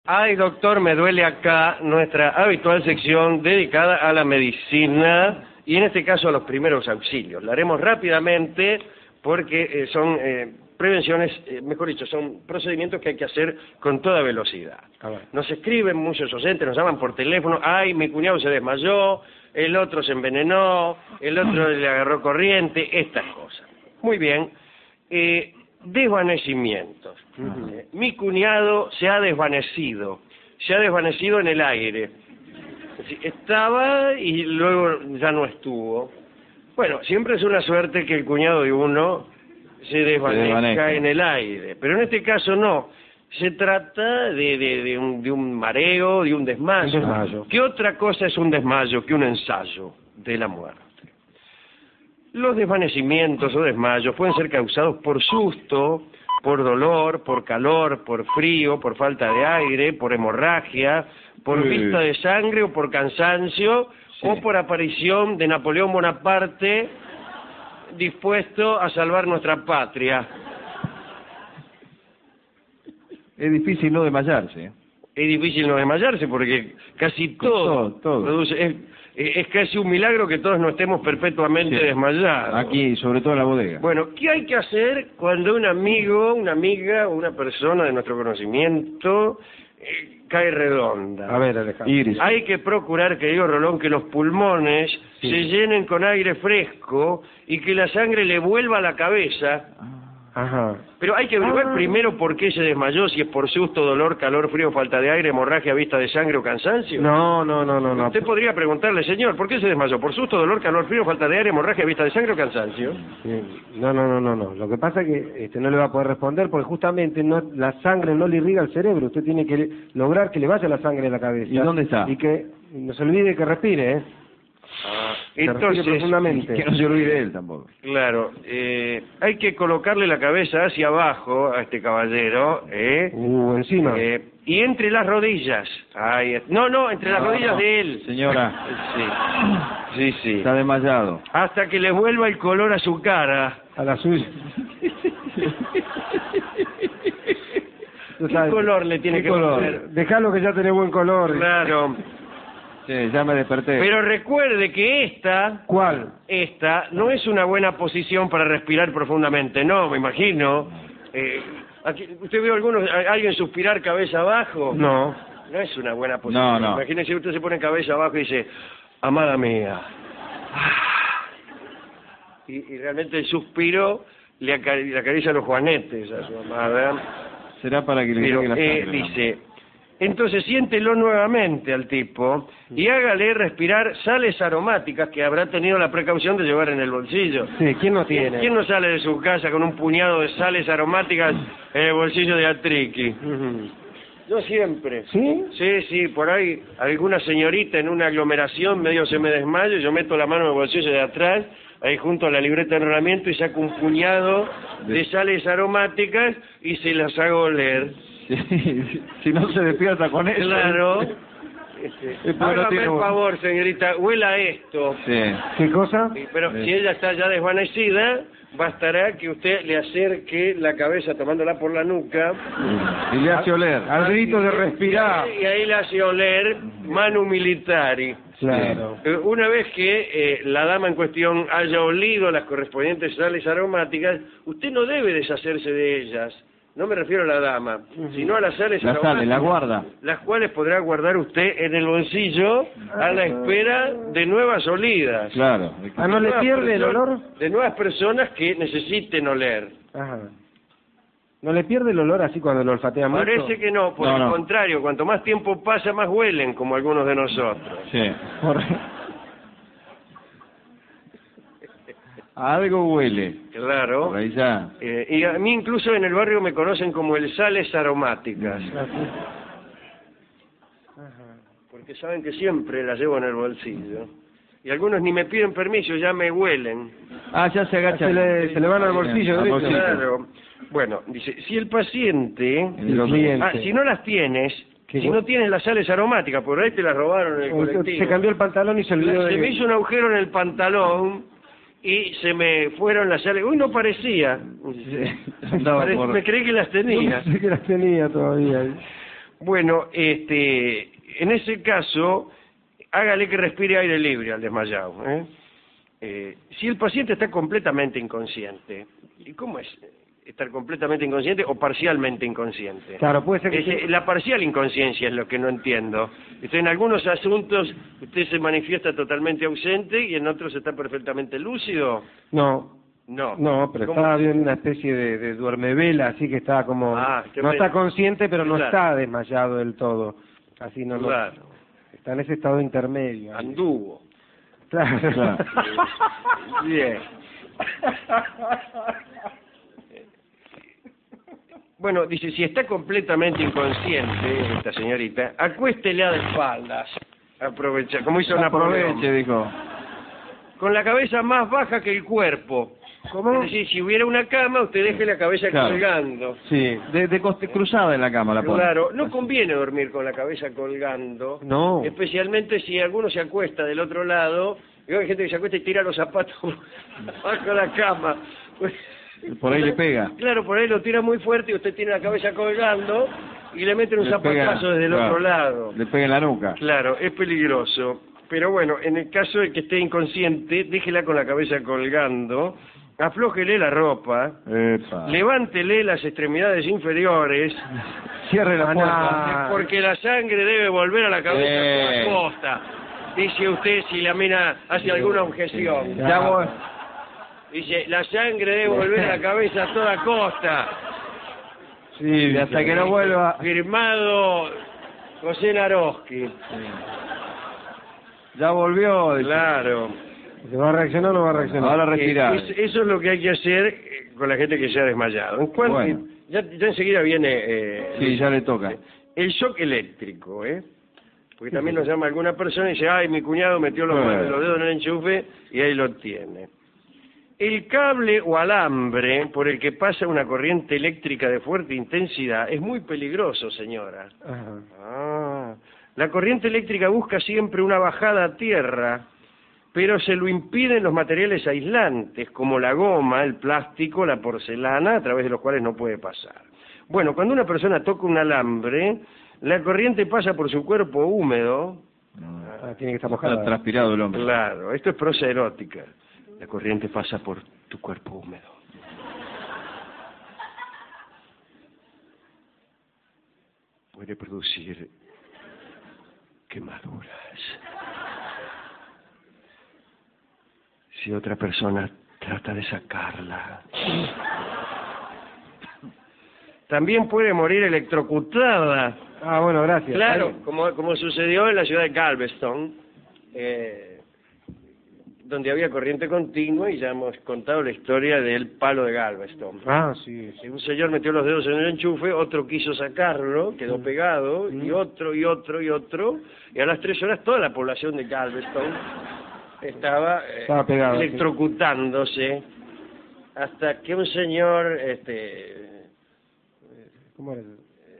Ay, doctor, me duele acá, nuestra habitual sección dedicada a la medicina y en este caso a los primeros auxilios. La haremos rápidamente porque son prevenciones, mejor dicho, son procedimientos que hay que hacer con toda velocidad. Nos escriben muchos oyentes, nos llaman por teléfono, ay, mi cuñado se desmayó, el otro se envenenó, el otro le agarró corriente, estas cosas. Muy bien. Desvanecimientos. Mi cuñado se ha desvanecido en el aire. Estaba y luego ya no estuvo. Bueno, siempre es una suerte que el cuñado de uno se desvanezca en el aire, pero en este caso no. Se trata de un mareo, de un desmayo. ¿Qué otra cosa es un desmayo que un ensayo de la muerte? Los desvanecimientos o desmayos pueden ser causados por susto, por dolor, por calor, por frío, por falta de aire, por hemorragia, por vista de sangre o por cansancio, o por aparición de Napoleón Bonaparte dispuesto a salvar nuestra patria. Es difícil no desmayarse. Es difícil no desmayarse porque casi todo produce... Es casi un milagro que todos no estemos perpetuamente desmayados. Aquí, sobre todo en la bodega. Bueno, ¿qué hay que hacer cuando un amigo, una amiga o una persona de nuestro conocimiento cae redonda? A ver, Alejandro. Hay que procurar, querido Rolón, que los pulmones se llenen con aire fresco y que la sangre le vuelva a la cabeza. Ajá. Pero hay que averiguar primero por qué se desmayó, si es por susto, dolor, calor, frío, falta de aire, hemorragia, vista de sangre o cansancio. No. Usted podría preguntarle, señor, ¿por qué se desmayó? ¿Por susto, dolor, calor, frío, falta de aire, hemorragia, vista de sangre o cansancio? No. Lo que pasa es que no le va a poder responder porque justamente la sangre no le irriga al cerebro. Usted tiene que lograr que le vaya la sangre a la cabeza. ¿Y dónde está? Y que no se olvide que respire, ¿eh? Entonces, profundamente. Que no se olvide él tampoco. Claro, hay que colocarle la cabeza hacia abajo a este caballero, encima. Y entre las rodillas. Entre las rodillas de él. Señora. Sí. Está desmayado. Hasta que le vuelva el color a su cara. A la suya. ¿Qué color le tiene que poner? Dejalo que ya tiene buen color. Claro. Sí, ya me desperté. Pero recuerde que esta... ¿Cuál? Esta no es una buena posición para respirar profundamente, no, me imagino. Aquí, ¿usted vio alguien suspirar cabeza abajo? No. No es una buena posición. No. Imagínese, usted se pone cabeza abajo y dice, amada mía. Y realmente el suspiro le acaricia los juanetes a su amada. Será para que le llegue la sangre. Dice... Entonces siéntelo nuevamente al tipo y hágale respirar sales aromáticas que habrá tenido la precaución de llevar en el bolsillo. Sí, ¿quién no tiene? ¿Quién no sale de su casa con un puñado de sales aromáticas en el bolsillo de Atriqui? Yo siempre. ¿Sí? Sí, por ahí alguna señorita en una aglomeración medio se me desmayo y yo meto la mano en el bolsillo de atrás, ahí junto a la libreta de enrolamiento y saco un puñado de sales aromáticas y se las hago leer. Si no se despierta con eso. Claro. Hágame el favor, señorita, huela esto. Sí. ¿Qué cosa? Pero si ella está ya desvanecida, bastará que usted le acerque la cabeza tomándola por la nuca. Y le hace oler. Al grito de respirar. Y ahí le hace oler manu militari. Claro. Una vez que la dama en cuestión haya olido las correspondientes sales aromáticas, usted no debe deshacerse de ellas. No me refiero a la dama, sino a las sales aromáticas. La guarda. Las cuales podrá guardar usted en el bolsillo a la espera de nuevas olidas. Claro. ¿No le pierde el olor? De nuevas personas que necesiten oler. Ajá. ¿No le pierde el olor así cuando lo olfatea mucho? Parece que no, por el contrario, cuanto más tiempo pasa, más huelen, como algunos de nosotros. Sí. Algo huele. Claro. Por ahí ya. Y a mí incluso en el barrio me conocen como el sales aromáticas. Porque saben que siempre las llevo en el bolsillo. Y algunos ni me piden permiso, ya me huelen. Ya se agacha. Se le van al bolsillo. Claro. Bueno, dice, si el paciente... si no las tienes... Si no tienes las sales aromáticas, por ahí te las robaron en el colectivo. Se cambió el pantalón y se olvidó Se me hizo un agujero en el pantalón y se me fueron las sales. Uy, no parecía. Me creí que las tenía. No sé que las tenía todavía. Bueno, en ese caso, hágale que respire aire libre al desmayado. Si el paciente está completamente inconsciente, ¿y cómo es estar completamente inconsciente o parcialmente inconsciente? Claro, puede ser que... La parcial inconsciencia es lo que no entiendo. En algunos asuntos usted se manifiesta totalmente ausente y en otros está perfectamente lúcido. No, No, pero ¿cómo? estaba bien una especie de duermevela, así que estaba como... que no está consciente, pero no claro. está desmayado del todo. Así no, Claro. no. Está en ese estado intermedio. Ahí. Anduvo. Claro. Bien. Bueno, dice, si está completamente inconsciente esta señorita, acuéstele de espaldas. Aprovecha, como hizo Napoleón. Aproveche, dijo. Con la cabeza más baja que el cuerpo. ¿Cómo? Es decir, si hubiera una cama, usted deje la cabeza Claro. colgando. Sí, cruzada en la cama la pone. Claro, no conviene dormir con la cabeza colgando. No. Especialmente si alguno se acuesta del otro lado. Y hay gente que se acuesta y tira los zapatos bajo la cama. Por ahí le pega. Claro, por ahí lo tira muy fuerte y usted tiene la cabeza colgando y le meten un Le pega, zapatazo desde el claro, otro lado. Le pega en la nuca. Claro, es peligroso. Pero bueno, en el caso de que esté inconsciente, déjela con la cabeza colgando, aflójele la ropa, Epa. levántele las extremidades inferiores, Cierre la Ah, porque la sangre debe volver a la cabeza a toda costa. Dice usted si la mina hace alguna objeción. Ya voy. Dice, la sangre debe volver a la cabeza a toda costa. Sí, y hasta que no vuelva. Firmado José Naroski. Ya volvió. Claro. ¿Se va a reaccionar o no va a reaccionar? Ahora retirar. Eso es lo que hay que hacer con la gente que se ha desmayado. En cuanto, Bueno. ya enseguida viene Sí, ya le toca. el shock eléctrico, porque también nos llama alguna persona y dice, ay, mi cuñado metió los dedos en el enchufe y ahí lo tiene. El cable o alambre por el que pasa una corriente eléctrica de fuerte intensidad es muy peligroso, señora. Ajá. La corriente eléctrica busca siempre una bajada a tierra, pero se lo impiden los materiales aislantes, como la goma, el plástico, la porcelana, a través de los cuales no puede pasar. Bueno, cuando una persona toca un alambre, la corriente pasa por su cuerpo húmedo. Tiene que estar Está mojada. transpirado el hombre. Claro, esto es prosa erótica. La corriente pasa por tu cuerpo húmedo. Puede producir quemaduras. Si otra persona trata de sacarla. También puede morir electrocutada. Ah, bueno, gracias. Claro, como sucedió en la ciudad de Galveston, donde había corriente continua, y ya hemos contado la historia del palo de Galveston. Ah, sí. Un señor metió los dedos en el enchufe, otro quiso sacarlo, quedó pegado, y otro, y otro, y otro, y a las 3 horas toda la población de Galveston estaba pegada, electrocutándose, hasta que un señor, ¿Cómo era?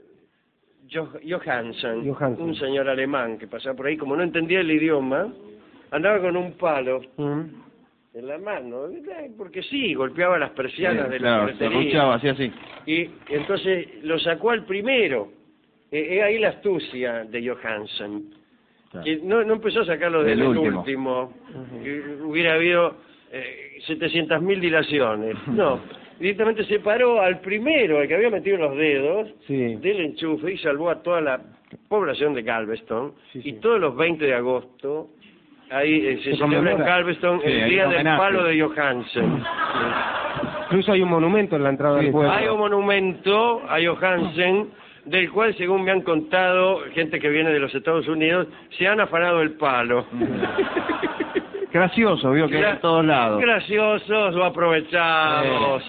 Johansen, Johansen. un señor alemán que pasaba por ahí, como no entendía el idioma, andaba con un palo en la mano, porque sí, golpeaba las persianas de la claro, se ferretería. ruchaba, así. Y entonces lo sacó al primero. Es ahí la astucia de Johansen. Claro. Que no empezó a sacarlo del último. Que hubiera habido 700.000 dilaciones. No, directamente se paró al primero, al que había metido los dedos del enchufe, y salvó a toda la población de Galveston. Y todos los 20 de agosto, ahí se celebra en Galveston el día del palo de Johansen. Incluso hay un monumento en la entrada del pueblo. Hay un monumento a Johansen, del cual, según me han contado gente que viene de los Estados Unidos, se han afanado el palo. Gracioso, vio que en todos lados. Graciosos o aprovechados.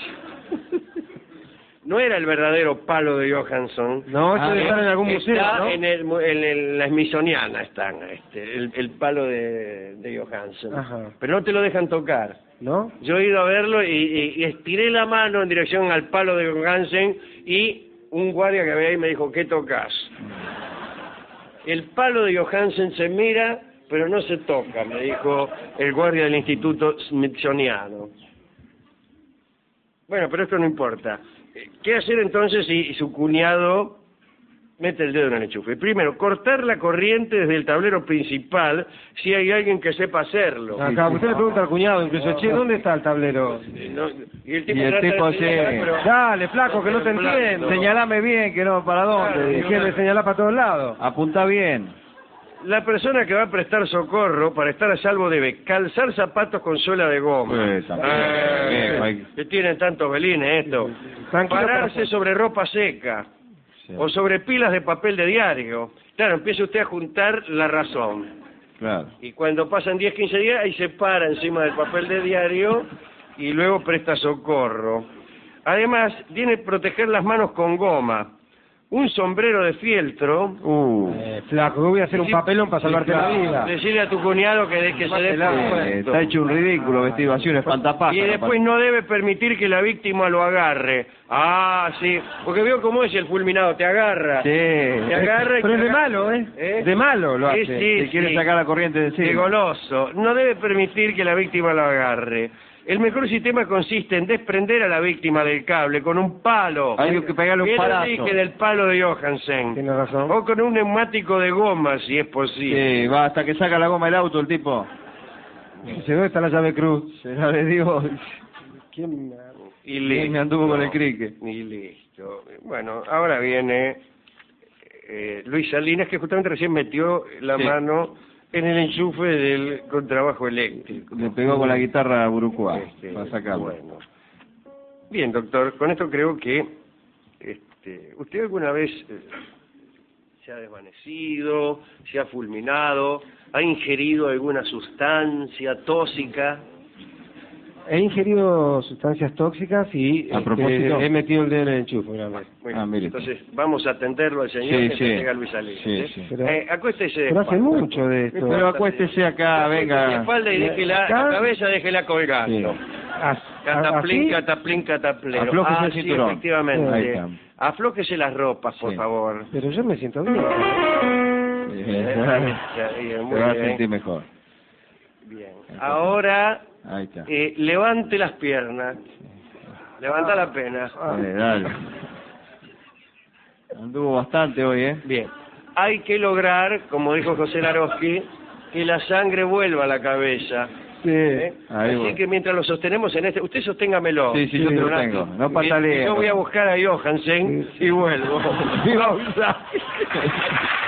No era el verdadero palo de Johansson. No, eso debe estar en algún museo, está ¿no? en la Smithsoniana están, el palo de Johansson. Ajá. Pero no te lo dejan tocar. ¿No? Yo he ido a verlo y estiré la mano en dirección al palo de Johansen, y un guardia que había ahí me dijo, ¿qué tocas? El palo de Johansen se mira, pero no se toca, me dijo el guardia del Instituto Smithsoniano. Bueno, pero esto no importa. ¿Qué hacer entonces si su cuñado mete el dedo en el enchufe. Primero, cortar la corriente desde el tablero principal, si hay alguien que sepa hacerlo. Acá, usted le pregunta al cuñado, incluso, che, ¿dónde está el tablero? No, y el Y el trata de tipo señalar, sí. pero- Dale, flaco, que no te Flaco. entiendo. Señalame bien, que no, ¿para dónde? Claro, ¿Y qué me señalás para todos lados? Apunta bien. La persona que va a prestar socorro, para estar a salvo, debe calzar zapatos con suela de goma. También. Que tienen tantos belines esto. Tranquilo, Pararse pero- sobre ropa seca Sí. o sobre pilas de papel de diario. Claro, empieza usted a juntar la razón. Claro. Y cuando pasan 10, 15 días, ahí se para encima del papel de diario y luego presta socorro. Además, tiene que proteger las manos con goma. Un sombrero de fieltro. Flaco, yo voy a hacer un papelón para salvarte la vida. Decirle a tu cuñado que se dé por supuesto. Está hecho un ridículo vestido así, un espantapájaro. Y después no debe permitir que la víctima lo agarre. Ah, sí, porque veo cómo es el fulminado, te agarra. Sí. Te agarra y Pero es te de agarra. malo, ¿eh? ¿Eh? De malo lo hace. Sí, Si quiere sí. sacar la corriente de De encima. goloso. No debe permitir que la víctima lo agarre. El mejor sistema consiste en desprender a la víctima del cable con un palo. Hay que pegarle un Bien palazo. dije del palo de Johansen. Tiene razón. O con un neumático de goma, si es posible. Sí, va hasta que saca la goma del auto el tipo. Dice, ¿dónde está la llave cruz? Será de Dios. ¿Quién me... Y listo. Me anduvo con el crique. Y listo. Bueno, ahora viene Luis Salinas, que justamente recién metió la Sí. mano en el enchufe del contrabajo eléctrico. Le pegó con la guitarra Burucuá Este, para sacarlo. Bueno. Bien, doctor, con esto creo que usted alguna vez se ha desvanecido, se ha fulminado, ha ingerido alguna sustancia tóxica. He ingerido sustancias tóxicas y A propósito. he metido el dedo en el enchufe una vez. Bueno, Mire. entonces vamos a atenderlo al señor Sí, que sí. llega Luis Salinas. Sí, ¿eh? sí. Pero- Acuéstese. Pero hace despacio. mucho de esto. Pero acuéstese acá, De venga. espalda y déjela, Acá. la cabeza déjela colgando. Sí. Cataplín, ¿Así? cataplín, cataplero. Aflójese el Sí, cinturón. efectivamente. Ahí está. Aflójese las ropas, por Sí. favor. Pero yo me siento bien. Bien, muy Se va a bien. sentir mejor. Bien. Ahora, Ahí está. levante las piernas. Levanta la pena. Dale. Anduvo bastante hoy, ¿eh? Bien. Hay que lograr, como dijo José Larosky, que la sangre vuelva a la cabeza. Sí. ¿eh? Ahí Así voy. que mientras lo sostenemos en este... Usted sosténgamelo. Sí, yo te lo tengo. No patalee. Yo voy a buscar a Johansen y vuelvo. Viva Usagi.